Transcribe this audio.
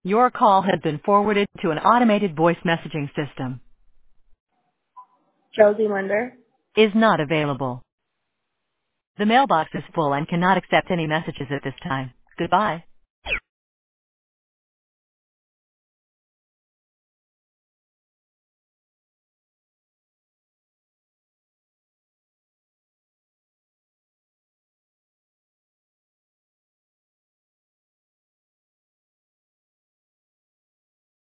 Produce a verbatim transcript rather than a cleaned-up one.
Your call has been forwarded to an automated voice messaging system. Josie Linder. Is not available. The mailbox is full and cannot accept any messages at this time. Goodbye.